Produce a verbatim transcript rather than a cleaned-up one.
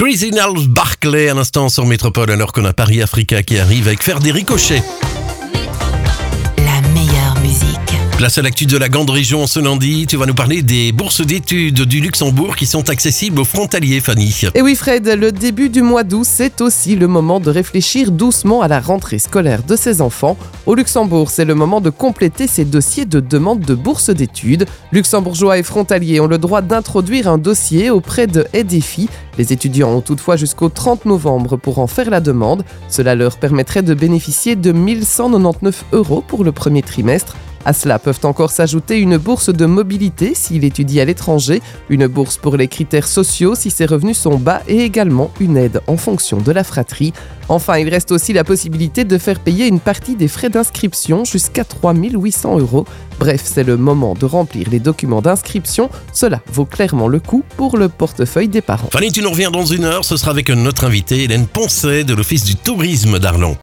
Crazy Nels Barclay à l'instant sur Métropole, alors qu'on a Paris Africa qui arrive avec faire des ricochets. La meilleure musique. Place à l'actu de la grande région ce lundi. Tu vas nous parler des bourses d'études du Luxembourg qui sont accessibles aux frontaliers, Fanny. Et oui Fred, le début du mois d'août, c'est aussi le moment de réfléchir doucement à la rentrée scolaire de ses enfants. Au Luxembourg, c'est le moment de compléter ses dossiers de demande de bourse d'études. Luxembourgeois et frontaliers ont le droit d'introduire un dossier auprès de Edefi. Les étudiants ont toutefois jusqu'au trente novembre pour en faire la demande. Cela leur permettrait de bénéficier de mille cent quatre-vingt-dix-neuf euros pour le premier trimestre. À cela peuvent encore s'ajouter une bourse de mobilité s'il étudie à l'étranger, une bourse pour les critères sociaux si ses revenus sont bas et également une aide en fonction de la fratrie. Enfin, il reste aussi la possibilité de faire payer une partie des frais d'inscription jusqu'à trois mille huit cents euros. Bref, c'est le moment de remplir les documents d'inscription. Cela vaut clairement le coup pour le portefeuille des parents. Fanny, tu nous reviens dans une heure. Ce sera avec notre invitée Hélène Poncet de l'Office du tourisme d'Arlon.